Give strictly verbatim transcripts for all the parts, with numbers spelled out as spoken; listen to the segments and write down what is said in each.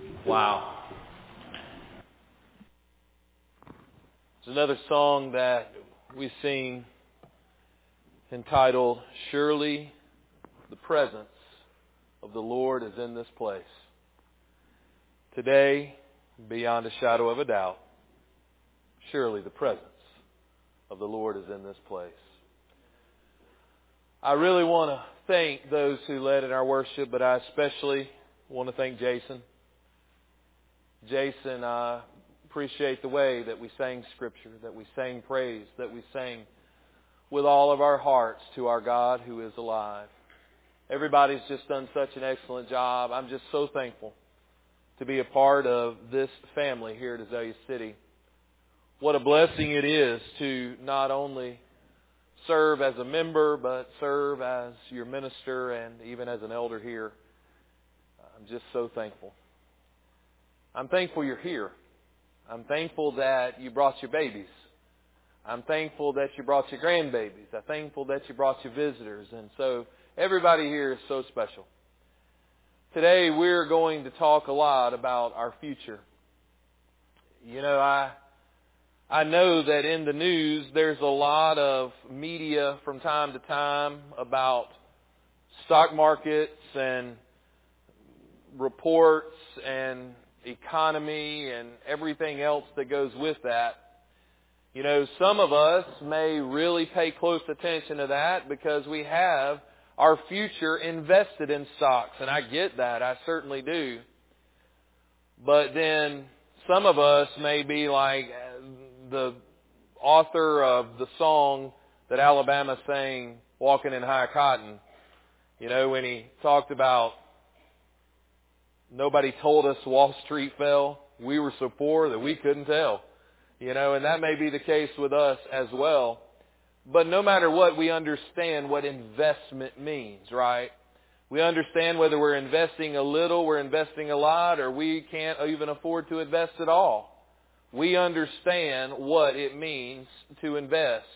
Wow. It's another song that we sing entitled, Surely the Presence of the Lord is in this place. Today, beyond a shadow of a doubt, surely the presence of the Lord is in this place. I really want to thank those who led in our worship, but I especially want to thank Jason. Jason, I appreciate the way that we sang Scripture, that we sang praise, that we sang with all of our hearts to our God who is alive. Everybody's just done such an excellent job. I'm just so thankful to be a part of this family here at Azalea City. What a blessing it is to not only serve as a member, but serve as your minister and even as an elder here. I'm just so thankful. I'm thankful you're here. I'm thankful that you brought your babies. I'm thankful that you brought your grandbabies. I'm thankful that you brought your visitors. And so everybody here is so special. Today we're going to talk a lot about our future. You know, I I know that in the news there's a lot of media from time to time about stock markets and reports and economy and everything else that goes with that. You know, some of us may really pay close attention to that because we have our future invested in stocks, and I get that, I certainly do. But then some of us may be like the author of the song that Alabama sang, Walking in High Cotton, you know, when he talked about nobody told us Wall Street fell. We were so poor that we couldn't tell. You know, and that may be the case with us as well. But no matter what, we understand what investment means, right? We understand whether we're investing a little, we're investing a lot, or we can't even afford to invest at all. We understand what it means to invest.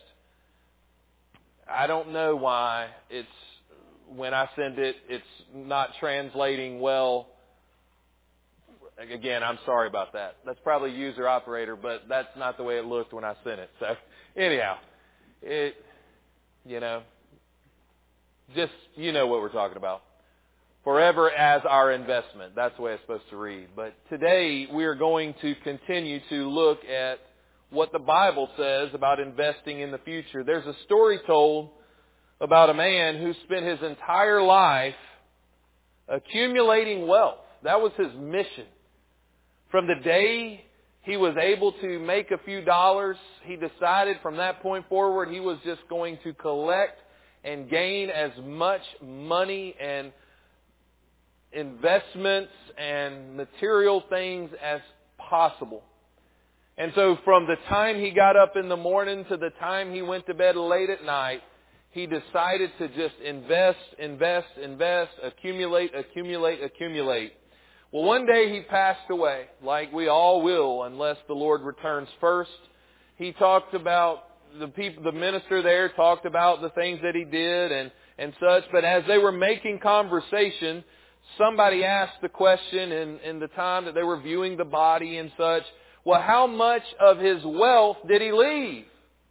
I don't know why it's, when I send it, it's not translating well. Again, I'm sorry about that. That's probably user operator, but that's not the way it looked when I sent it. So anyhow, it, you know, just, you know what we're talking about. Forever as our investment. That's the way it's supposed to read. But today we are going to continue to look at what the Bible says about investing in the future. There's a story told about a man who spent his entire life accumulating wealth. That was his mission. From the day he was able to make a few dollars, he decided from that point forward he was just going to collect and gain as much money and investments and material things as possible. And so from the time he got up in the morning to the time he went to bed late at night, he decided to just invest, invest, invest, accumulate, accumulate, accumulate. Well, one day he passed away, like we all will, unless the Lord returns first. He talked about, the people, the minister there talked about the things that he did and, and such. But as they were making conversation, somebody asked the question in, in the time that they were viewing the body and such, well, how much of his wealth did he leave?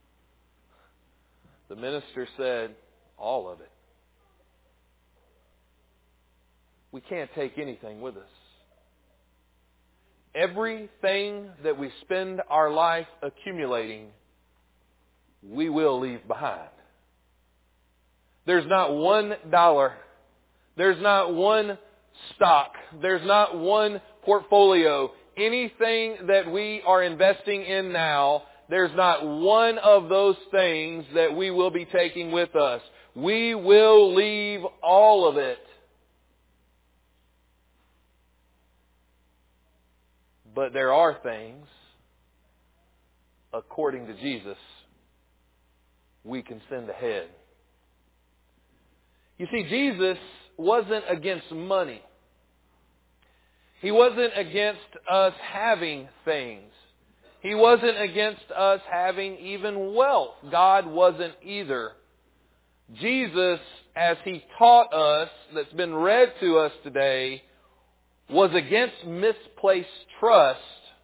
The minister said, all of it. We can't take anything with us. Everything that we spend our life accumulating, we will leave behind. There's not one dollar. There's not one stock. There's not one portfolio. Anything that we are investing in now, there's not one of those things that we will be taking with us. We will leave all of it. But there are things, according to Jesus, we can send ahead. You see, Jesus wasn't against money. He wasn't against us having things. He wasn't against us having even wealth. God wasn't either. Jesus, as He taught us, that's been read to us today, was against misplaced trust,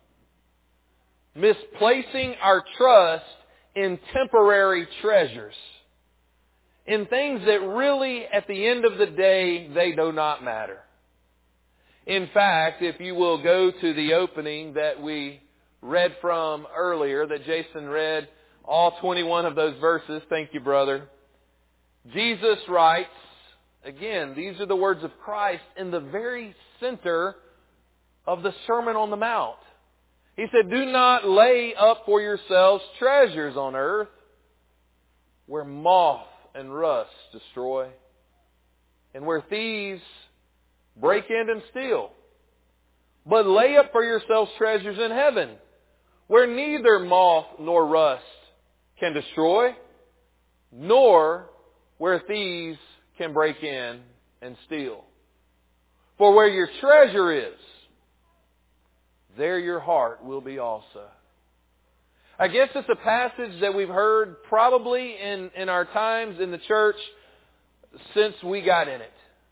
misplacing our trust in temporary treasures, in things that really, at the end of the day, they do not matter. In fact, if you will go to the opening that we read from earlier, that Jason read all twenty-one of those verses, thank you, brother. Jesus writes, again, these are the words of Christ in the very center of the Sermon on the Mount. He said, do not lay up for yourselves treasures on earth where moth and rust destroy and where thieves break in and steal. But lay up for yourselves treasures in heaven where neither moth nor rust can destroy, nor where thieves can break in and steal. For where your treasure is, there your heart will be also. I guess it's a passage that we've heard probably in, in our times in the church since we got in it.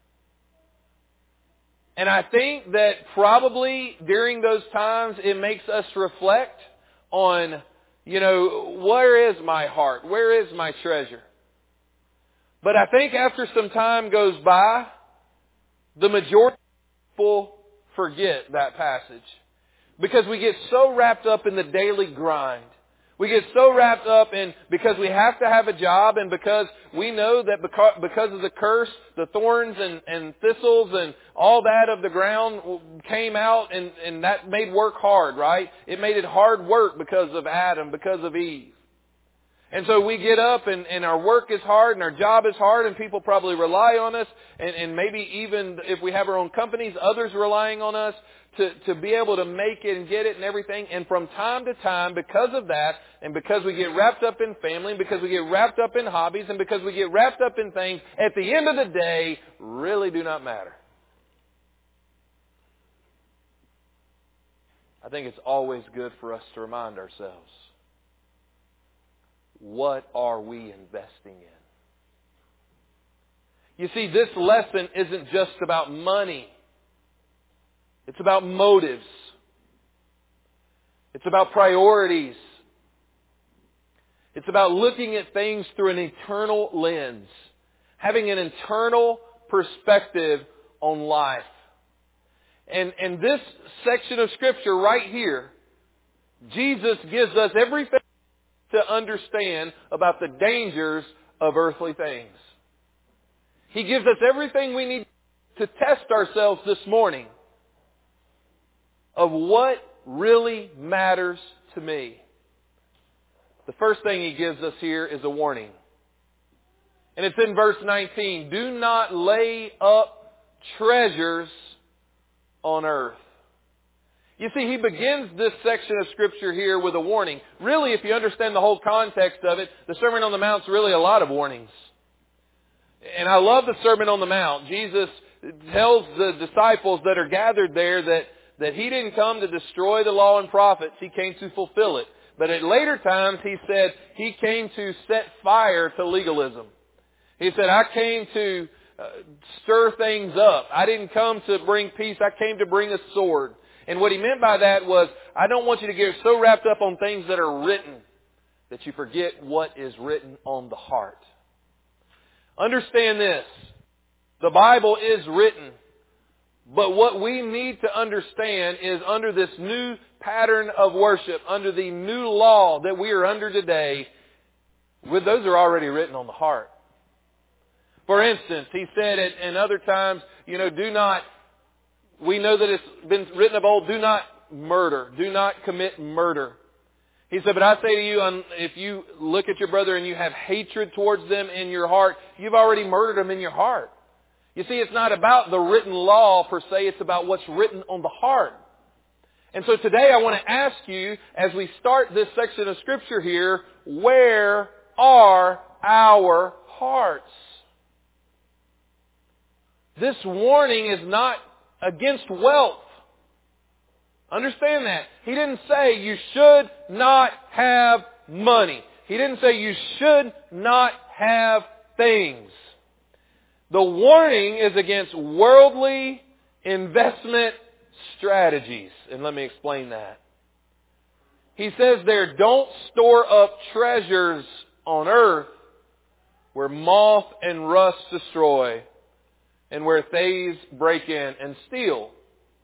And I think that probably during those times it makes us reflect on, you know, where is my heart? Where is my treasure? But I think after some time goes by, the majority of people forget that passage. Because we get so wrapped up in the daily grind. We get so wrapped up in, because we have to have a job and because we know that because, because of the curse, the thorns and, and thistles and all that of the ground came out and, and that made work hard, right? It made it hard work because of Adam, because of Eve. And so we get up and, and our work is hard and our job is hard and people probably rely on us and, and maybe even if we have our own companies, others relying on us to, to be able to make it and get it and everything. And from time to time, because of that and because we get wrapped up in family and because we get wrapped up in hobbies and because we get wrapped up in things, at the end of the day, really do not matter. I think it's always good for us to remind ourselves, what are we investing in? You see, this lesson isn't just about money. It's about motives. It's about priorities. It's about looking at things through an eternal lens. Having an internal perspective on life. And, and this section of Scripture right here, Jesus gives us everything to understand about the dangers of earthly things. He gives us everything we need to test ourselves this morning of what really matters to me. The first thing He gives us here is a warning. And it's in verse nineteen. Do not lay up treasures on earth. You see, He begins this section of Scripture here with a warning. Really, if you understand the whole context of it, the Sermon on the Mount is really a lot of warnings. And I love the Sermon on the Mount. Jesus tells the disciples that are gathered there that, that He didn't come to destroy the law and prophets. He came to fulfill it. But at later times, He said He came to set fire to legalism. He said, I came to uh, stir things up. I didn't come to bring peace. I came to bring a sword. And what He meant by that was, I don't want you to get so wrapped up on things that are written that you forget what is written on the heart. Understand this. The Bible is written. But what we need to understand is under this new pattern of worship, under the new law that we are under today, those are already written on the heart. For instance, He said it in other times, you know, do not We know that it's been written of old, do not murder. Do not commit murder. He said, but I say to you, if you look at your brother and you have hatred towards them in your heart, you've already murdered them in your heart. You see, it's not about the written law per se, it's about what's written on the heart. And so today I want to ask you, as we start this section of Scripture here, where are our hearts? This warning is not against wealth. Understand that. He didn't say you should not have money. He didn't say you should not have things. The warning is against worldly investment strategies. And let me explain that. He says there, don't store up treasures on earth where moth and rust destroy and where thieves break in and steal.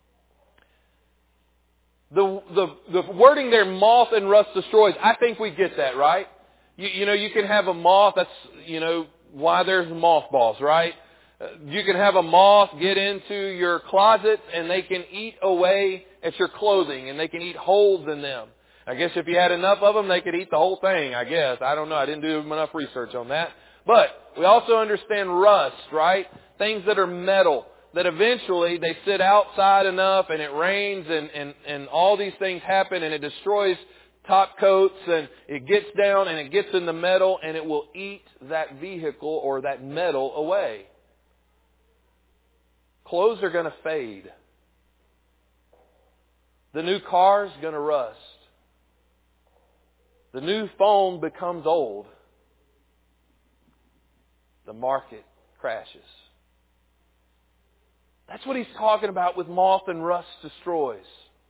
The, the, the wording there, moth and rust destroys, I think we get that, right? You, you know, you can have a moth, that's, you know, why there's mothballs, right? You can have a moth get into your closets and they can eat away at your clothing and they can eat holes in them. I guess if you had enough of them, they could eat the whole thing, I guess. I don't know. I didn't do enough research on that. But we also understand rust, right? Things that are metal, that eventually they sit outside enough and it rains and, and, and all these things happen and it destroys top coats and it gets down and it gets in the metal and it will eat that vehicle or that metal away. Clothes are going to fade. The new car's going to rust. The new phone becomes old. The market crashes. That's what he's talking about with moth and rust destroys.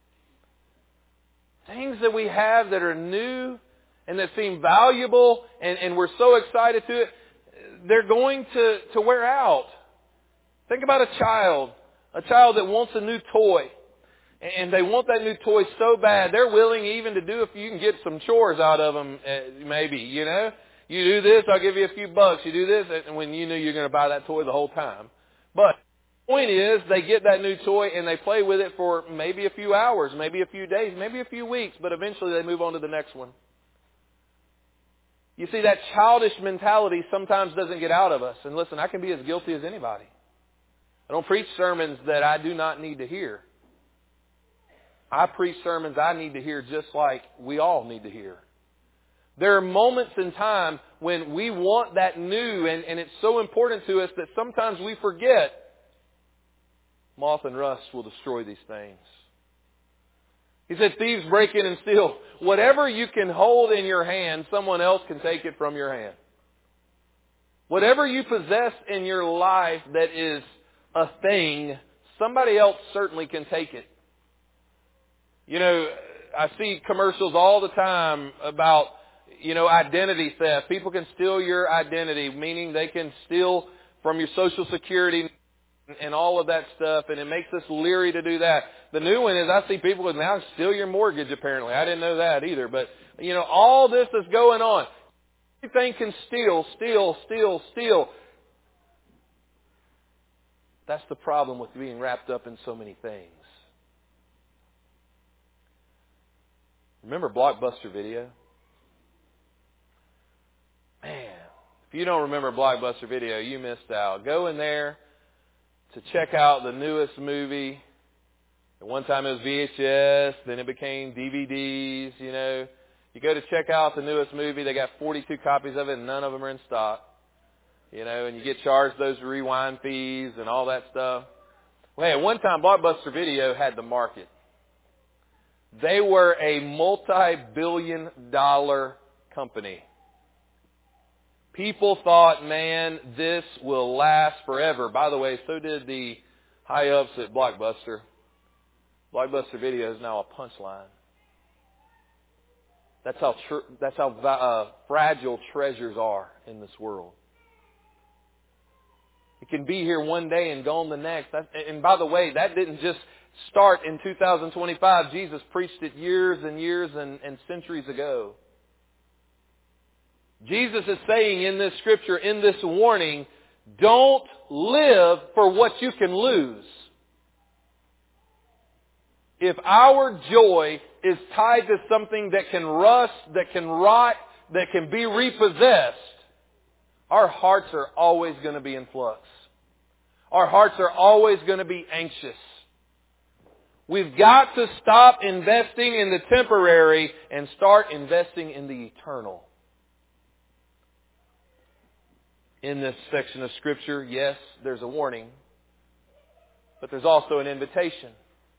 Things that we have that are new and that seem valuable and, and we're so excited to it, they're going to, to wear out. Think about a child, a child that wants a new toy. And they want that new toy so bad, they're willing even to do if you can get some chores out of them, maybe, you know. You do this, I'll give you a few bucks. You do this, and when you know you're going to buy that toy the whole time. But the point is, they get that new toy and they play with it for maybe a few hours, maybe a few days, maybe a few weeks, but eventually they move on to the next one. You see, that childish mentality sometimes doesn't get out of us. And listen, I can be as guilty as anybody. I don't preach sermons that I do not need to hear. I preach sermons I need to hear just like we all need to hear. There are moments in time when we want that new and, and it's so important to us that sometimes we forget moth and rust will destroy these things. He said thieves break in and steal. Whatever you can hold in your hand, someone else can take it from your hand. Whatever you possess in your life that is a thing, somebody else certainly can take it. You know, I see commercials all the time about, you know, identity theft. People can steal your identity, meaning they can steal from your Social Security and all of that stuff, and it makes us leery to do that. The new one is I see people who now steal your mortgage, apparently. I didn't know that either. But, you know, all this is going on. Everything can steal, steal, steal, steal. That's the problem with being wrapped up in so many things. Remember Blockbuster Video? Man, if you don't remember Blockbuster Video, you missed out. Go in there to check out the newest movie. At one time it was V H S, then it became D V Ds, you know. You go to check out the newest movie, they got forty-two copies of it and none of them are in stock. You know, and you get charged those rewind fees and all that stuff. Well, hey, at one time Blockbuster Video had the market. They were a multi-billion dollar company. People thought, man, this will last forever. By the way, so did the high-ups at Blockbuster. Blockbuster Video is now a punchline. That's how tr- that's how uh, fragile treasures are in this world. It can be here one day and gone the next. That's, and by the way, that didn't just start in two thousand twenty-five. Jesus preached it years and years and, and centuries ago. Jesus is saying in this scripture, in this warning, don't live for what you can lose. If our joy is tied to something that can rust, that can rot, that can be repossessed, our hearts are always going to be in flux. Our hearts are always going to be anxious. We've got to stop investing in the temporary and start investing in the eternal. In this section of Scripture, yes, there's a warning, but there's also an invitation.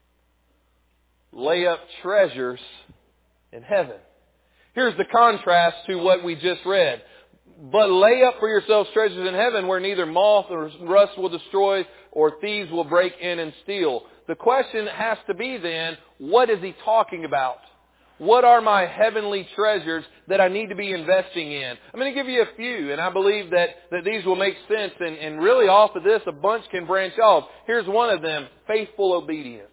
Lay up treasures in heaven. Here's the contrast to what we just read. But lay up for yourselves treasures in heaven where neither moth or rust will destroy, or thieves will break in and steal. The question has to be then, what is he talking about? What are my heavenly treasures that I need to be investing in? I'm going to give you a few, and I believe that, that these will make sense. And, and really off of this, a bunch can branch off. Here's one of them, faithful obedience.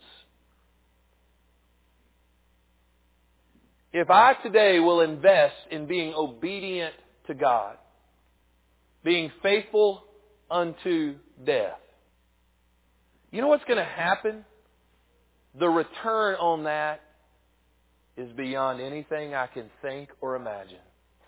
If I today will invest in being obedient to God, being faithful unto death, you know what's going to happen? The return on that is beyond anything I can think or imagine.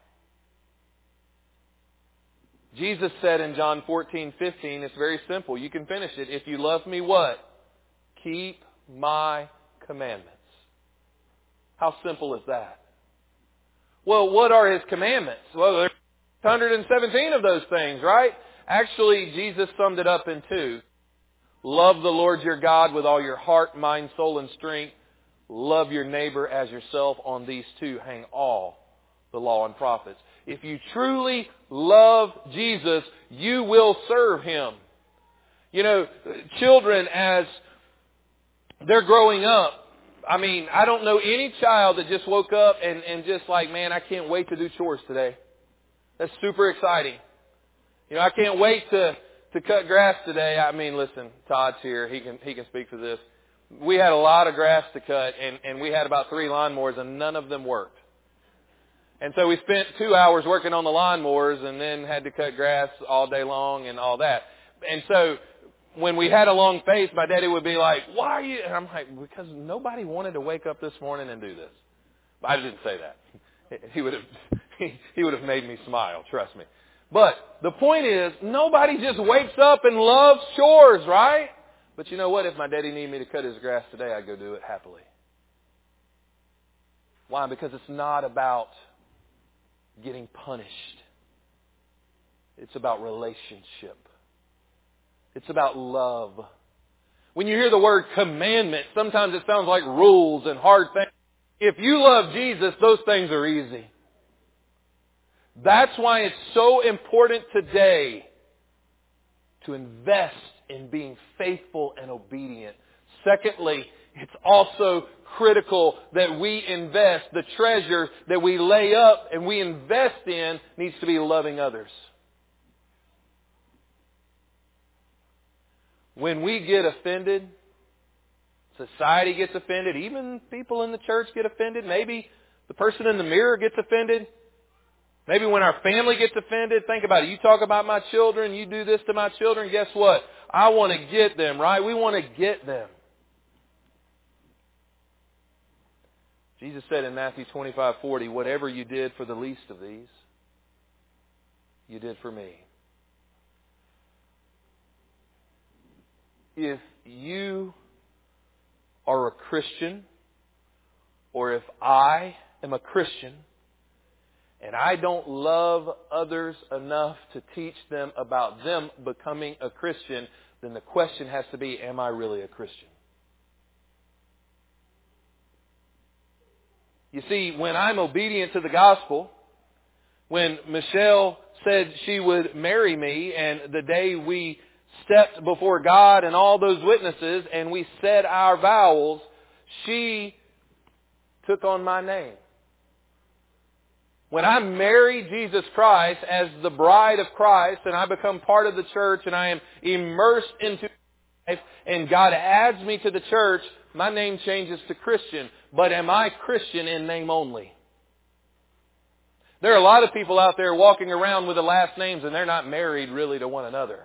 Jesus said in John fourteen fifteen, it's very simple. You can finish it. If you love me, what? Keep my commandments. How simple is that? Well, what are His commandments? Well, there's one hundred seventeen of those things, right? Actually, Jesus summed it up in two. Love the Lord your God with all your heart, mind, soul, and strength. Love your neighbor as yourself. On these two hang all the law and prophets. If you truly love Jesus, you will serve Him. You know, children, as they're growing up, I mean, I don't know any child that just woke up and, and just like, man, I can't wait to do chores today. That's super exciting. You know, I can't wait to, to cut grass today. I mean, listen, Todd's here. He can, he can speak for this. We had a lot of grass to cut, and, and we had about three lawnmowers, and none of them worked. And so we spent two hours working on the lawnmowers and then had to cut grass all day long and all that. And so when we had a long face, my daddy would be like, why are you? And I'm like, because nobody wanted to wake up this morning and do this. But I didn't say that. He would have, he, he would have made me smile, trust me. But the point is, nobody just wakes up and loves chores, right? But you know what? If my daddy needed me to cut his grass today, I'd go do it happily. Why? Because it's not about getting punished. It's about relationship. It's about love. When you hear the word commandment, sometimes it sounds like rules and hard things. If you love Jesus, those things are easy. That's why it's so important today to invest in being faithful and obedient. Secondly, it's also critical that we invest. The treasure that we lay up and we invest in needs to be loving others. When we get offended, society gets offended, even people in the church get offended, maybe the person in the mirror gets offended. Maybe when our family gets offended, think about it. You talk about my children, you do this to my children, guess what? I want to get them, right? We want to get them. Jesus said in Matthew twenty-five forty, whatever you did for the least of these, you did for me. If you are a Christian, or if I am a Christian, and I don't love others enough to teach them about them becoming a Christian, then the question has to be, am I really a Christian? You see, when I'm obedient to the gospel, when Michelle said she would marry me, and the day we stepped before God and all those witnesses, and we said our vows, she took on my name. When I marry Jesus Christ as the bride of Christ, and I become part of the church, and I am immersed into life, and God adds me to the church, my name changes to Christian. But am I Christian in name only? There are a lot of people out there walking around with the last names, and they're not married really to one another.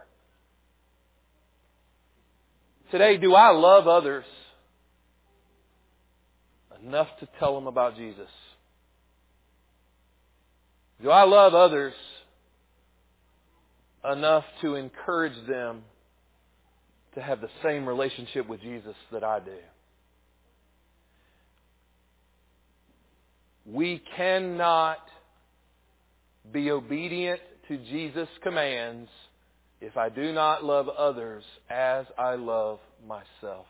Today, do I love others enough to tell them about Jesus? Do I love others enough to encourage them to have the same relationship with Jesus that I do? We cannot be obedient to Jesus' commands if I do not love others as I love myself.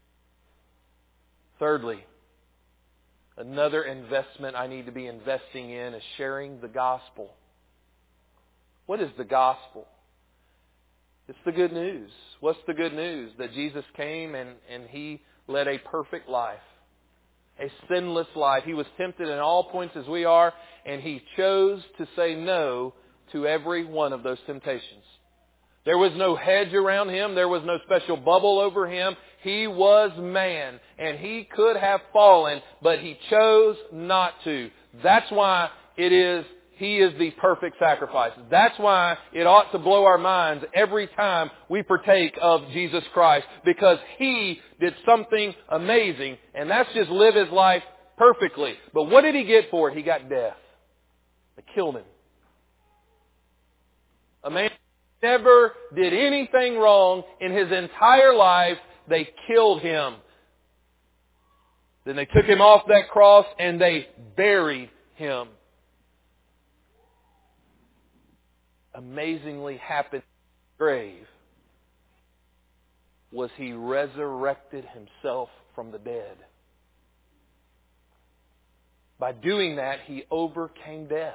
Thirdly, another investment I need to be investing in is sharing the gospel. What is the gospel? It's the good news. What's the good news? That Jesus came and, and He led a perfect life. A sinless life. He was tempted in all points as we are, and He chose to say no to every one of those temptations. There was no hedge around Him. There was no special bubble over Him. He was man, and He could have fallen, but He chose not to. That's why it is He is the perfect sacrifice. That's why it ought to blow our minds every time we partake of Jesus Christ, because He did something amazing, and that's just live His life perfectly. But what did He get for it? He got death. They killed Him. A man never did anything wrong in his entire life. They killed Him. Then they took Him off that cross and they buried Him. Amazingly happened in the grave was He resurrected Himself from the dead. By doing that, He overcame death,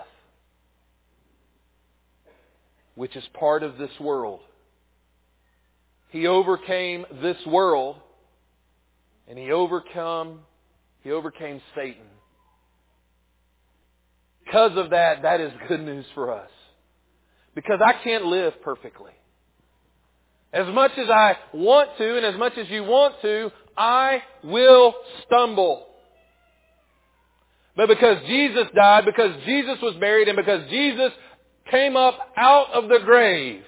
which is part of this world. He overcame this world, and He overcome, He overcame Satan. Because of that, that is good news for us. Because I can't live perfectly. As much as I want to, and as much as you want to, I will stumble. But because Jesus died, because Jesus was buried, and because Jesus came up out of the grave,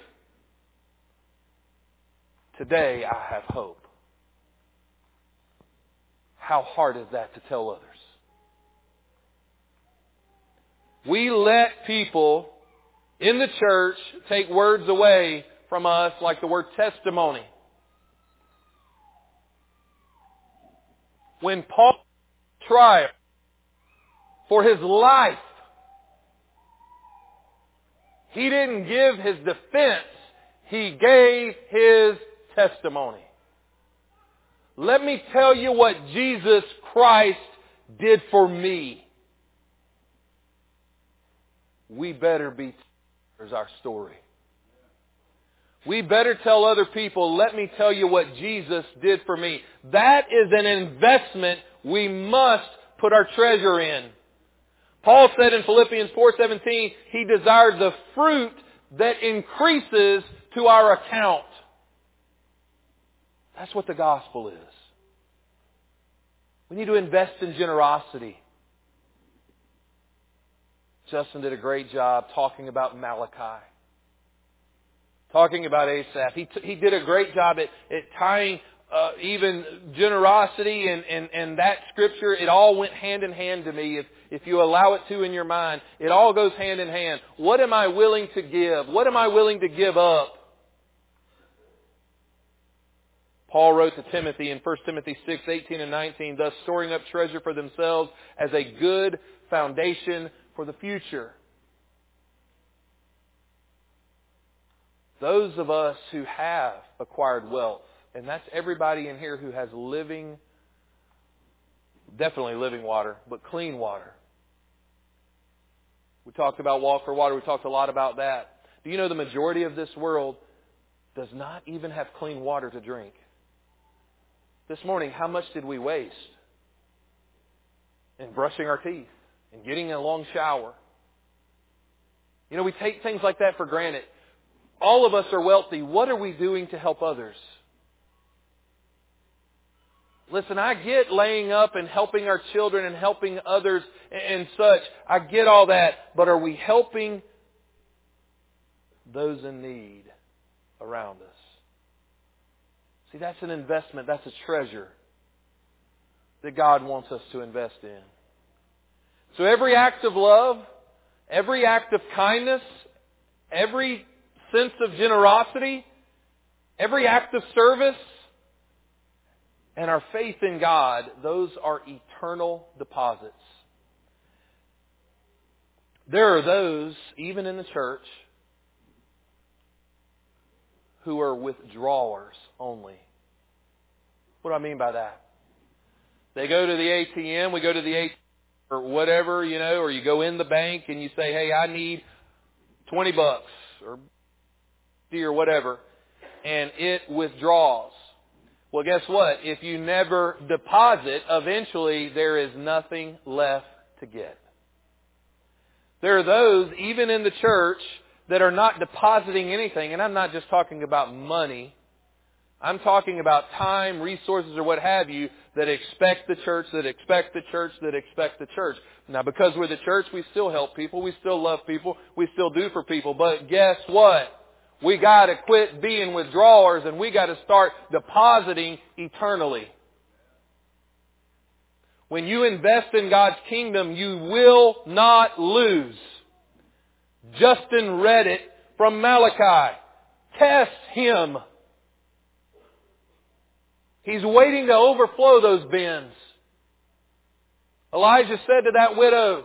today I have hope. How hard is that to tell others? We let people in the church take words away from us, like the word testimony. When Paul tried for his life, he didn't give his defense. He gave his testimony. Let me tell you what Jesus Christ did for me. We better be telling our story. We better tell other people, let me tell you what Jesus did for me. That is an investment we must put our treasure in. Paul said in Philippians four seventeen, he desired the fruit that increases to our account. That's what the gospel is. We need to invest in generosity. Justin did a great job talking about Malachi. Talking about Asaph. He, t- he did a great job at, at tying uh, even generosity and, and, and that scripture. It all went hand in hand to me. If, if you allow it to in your mind, it all goes hand in hand. What am I willing to give? What am I willing to give up? Paul wrote to Timothy in First Timothy six, eighteen and nineteen, thus storing up treasure for themselves as a good foundation for the future. Those of us who have acquired wealth, and that's everybody in here who has living, definitely living water, but clean water. We talked about Walk for Water. We talked a lot about that. Do you know the majority of this world does not even have clean water to drink? This morning, how much did we waste in brushing our teeth and getting a long shower? You know, we take things like that for granted. All of us are wealthy. What are we doing to help others? Listen, I get laying up and helping our children and helping others and such. I get all that. But are we helping those in need around us? See, that's an investment. That's a treasure that God wants us to invest in. So every act of love, every act of kindness, every sense of generosity, every act of service, and our faith in God, those are eternal deposits. There are those, even in the church, who are withdrawers only. What do I mean by that? They go to the A T M, we go to the A T M or whatever, you know, or you go in the bank and you say, hey, I need twenty bucks or or whatever. and it withdraws. Well, guess what? If you never deposit, eventually there is nothing left to get. There are those, even in the church, that are not depositing anything. And I'm not just talking about money. I'm talking about time, resources, or what have you, that expect the church, that expect the church, that expect the church. Now, because we're the church, we still help people. We still love people. We still do for people. But guess what? We got to quit being withdrawers, and we got to start depositing eternally. When you invest in God's kingdom, you will not lose. Justin read it from Malachi. Test him. He's waiting to overflow those bins. Elijah said to that widow,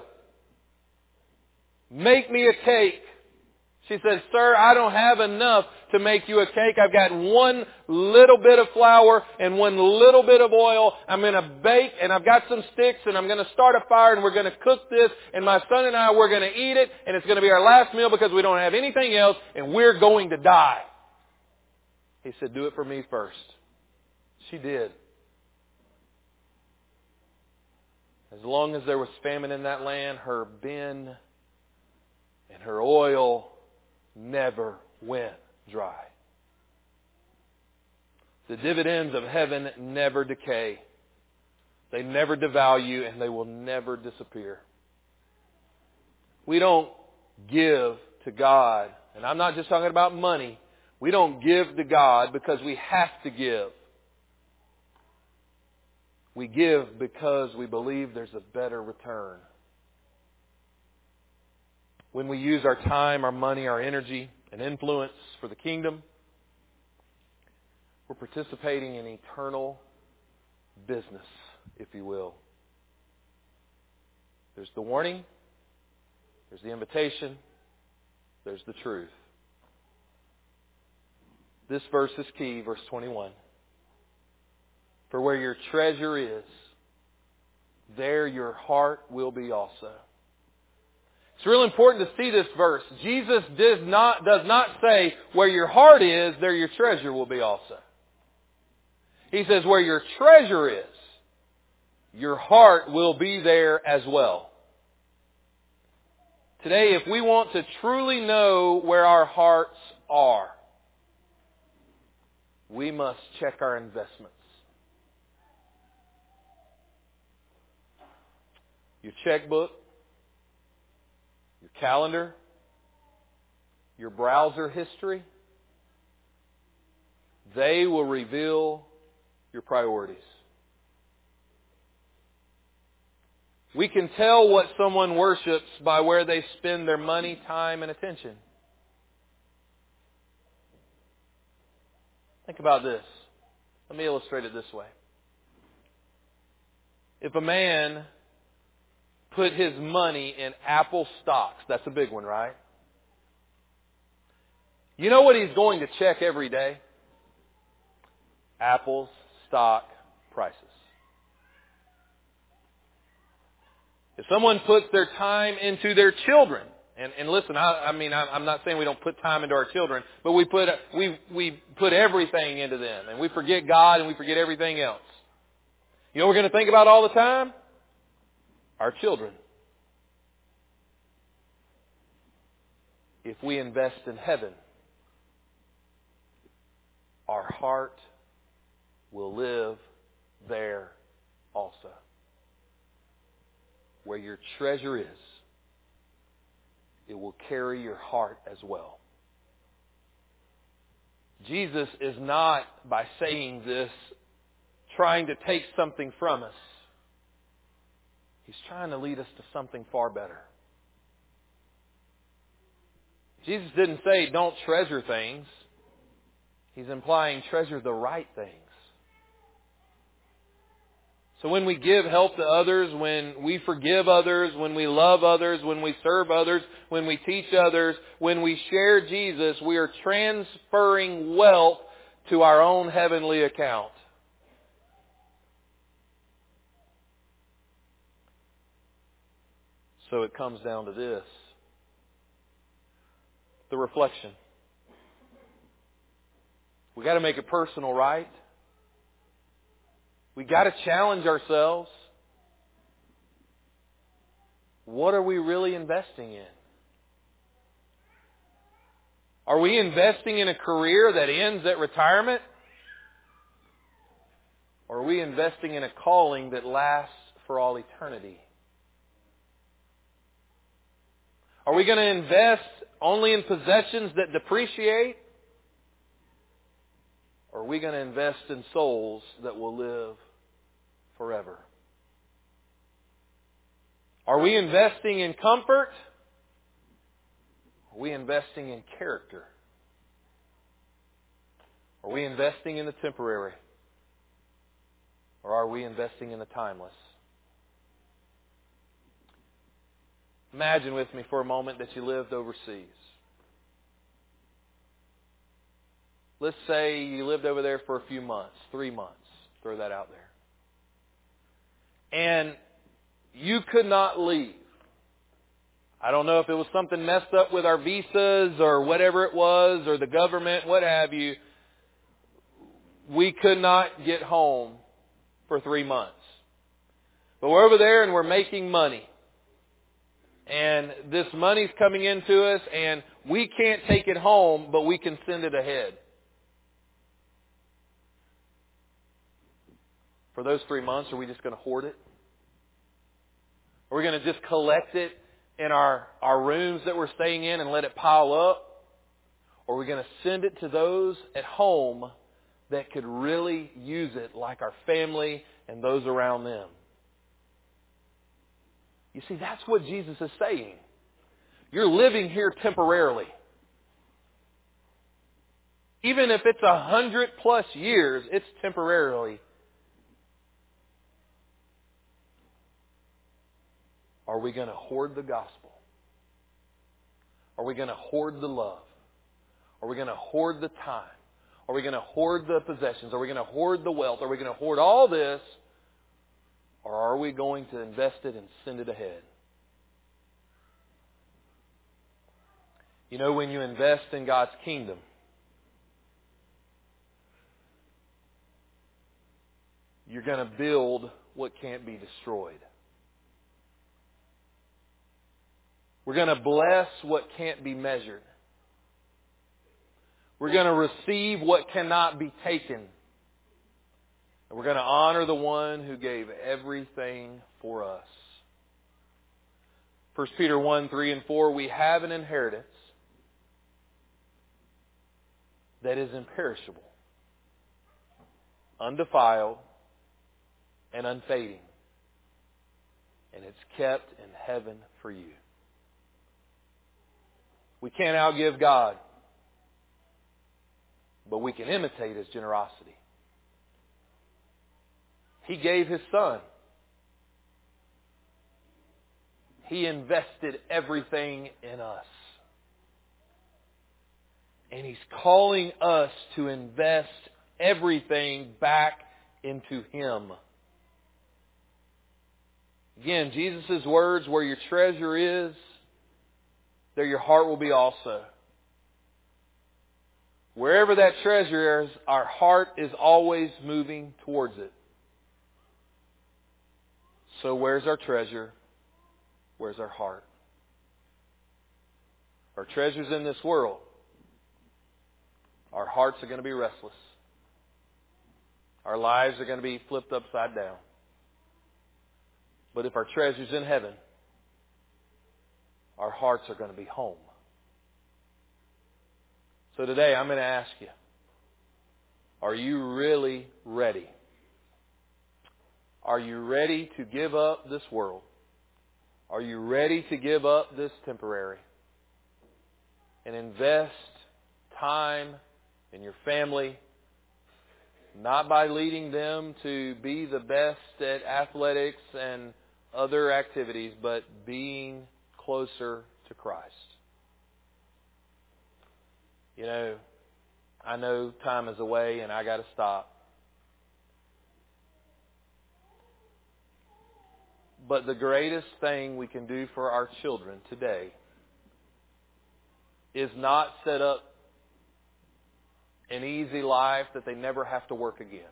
"Make me a cake." She said, "Sir, I don't have enough to make you a cake. I've got one little bit of flour and one little bit of oil. I'm going to bake, and I've got some sticks, and I'm going to start a fire, and we're going to cook this, and my son and I, we're going to eat it, and it's going to be our last meal because we don't have anything else, and we're going to die." He said, "Do it for me first." She did. As long as there was famine in that land, her bin and her oil never went dry. The dividends of heaven never decay. They never devalue, and they will never disappear. We don't give to God, and I'm not just talking about money. We don't give to God because we have to give. We give because we believe there's a better return. When we use our time, our money, our energy, and influence for the kingdom, we're participating in eternal business, if you will. There's the warning, there's the invitation, there's the truth. This verse is key, verse twenty-one. For where your treasure is, there your heart will be also. It's real important to see this verse. Jesus does not, does not say, where your heart is, there your treasure will be also. He says, where your treasure is, your heart will be there as well. Today, if we want to truly know where our hearts are, we must check our investments. Your checkbook, your calendar, your browser history, they will reveal your priorities. We can tell what someone worships by where they spend their money, time, and attention. Think about this. Let me illustrate it this way. If a man put his money in Apple stocks, that's a big one, right? You know what he's going to check every day? Apple's stock prices. If someone puts their time into their children, and, and listen, I, I mean, I, I'm not saying we don't put time into our children, but we put we we put everything into them, and we forget God and we forget everything else. You know what we're going to think about all the time? Our children. If we invest in heaven, our heart will live there also. Where your treasure is, it will carry your heart as well. Jesus is not, by saying this, trying to take something from us. He's trying to lead us to something far better. Jesus didn't say don't treasure things. He's implying treasure the right things. So when we give help to others, when we forgive others, when we love others, when we serve others, when we teach others, when we share Jesus, we are transferring wealth to our own heavenly account. So it comes down to this. The reflection. We got to make it personal, right? We got to challenge ourselves. What are we really investing in? Are we investing in a career that ends at retirement? Or are we investing in a calling that lasts for all eternity? Are we going to invest only in possessions that depreciate? Or are we going to invest in souls that will live forever? Are we investing in comfort? Are we investing in character? Are we investing in the temporary? Or are we investing in the timeless? Imagine with me for a moment that you lived overseas. Let's say you lived over there for a few months, three months. Throw that out there. And you could not leave. I don't know if it was something messed up with our visas or whatever it was, or the government, what have you. We could not get home for three months. But we're over there and we're making money. And this money's coming into us and we can't take it home, but we can send it ahead. For those three months, are we just going to hoard it? Are we going to just collect it in our, our rooms that we're staying in and let it pile up? Or are we going to send it to those at home that could really use it, like our family and those around them? You see, that's what Jesus is saying. You're living here temporarily. Even if it's a hundred plus years, it's temporarily. Are we going to hoard the gospel? Are we going to hoard the love? Are we going to hoard the time? Are we going to hoard the possessions? Are we going to hoard the wealth? Are we going to hoard all this? Or are we going to invest it and send it ahead? You know, when you invest in God's kingdom, you're going to build what can't be destroyed. We're going to bless what can't be measured. We're going to receive what cannot be taken. And we're going to honor the one who gave everything for us. First Peter one, three and four, we have an inheritance that is imperishable, undefiled, and unfading. And it's kept in heaven for you. We can't outgive God, but we can imitate His generosity. He gave His Son. He invested everything in us. And He's calling us to invest everything back into Him. Again, Jesus' words, where your treasure is, there your heart will be also. Wherever that treasure is, our heart is always moving towards it. So where's our treasure? Where's our heart? Our treasure's in this world. Our hearts are going to be restless. Our lives are going to be flipped upside down. But if our treasure's in heaven, our hearts are going to be home. So today I'm going to ask you, are you really ready? Are you ready to give up this world? Are you ready to give up this temporary and invest time in your family, not by leading them to be the best at athletics and other activities, but being closer to Christ? You know, I know time is away and I got to stop. But the greatest thing we can do for our children today is not set up an easy life that they never have to work again.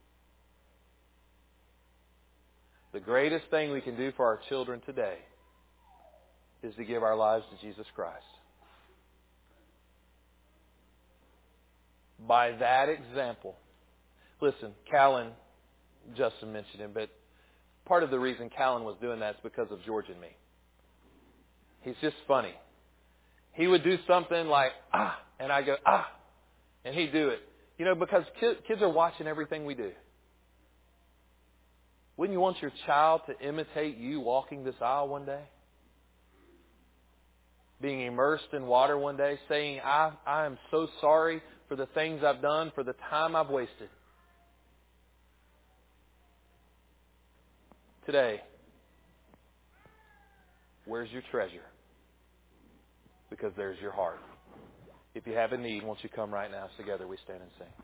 The greatest thing we can do for our children today is to give our lives to Jesus Christ. By that example, listen, Callan, Justin mentioned him, but part of the reason Callan was doing that is because of George and me. He's just funny. He would do something like, ah, and I go, ah, and he'd do it. You know, because kids, kids are watching everything we do. Wouldn't you want your child to imitate you walking this aisle one day? Being immersed in water one day, saying, I, I am so sorry for the things I've done, for the time I've wasted. Today, where's your treasure? Because there's your heart. If you have a need, won't you come right now? Together we stand and sing.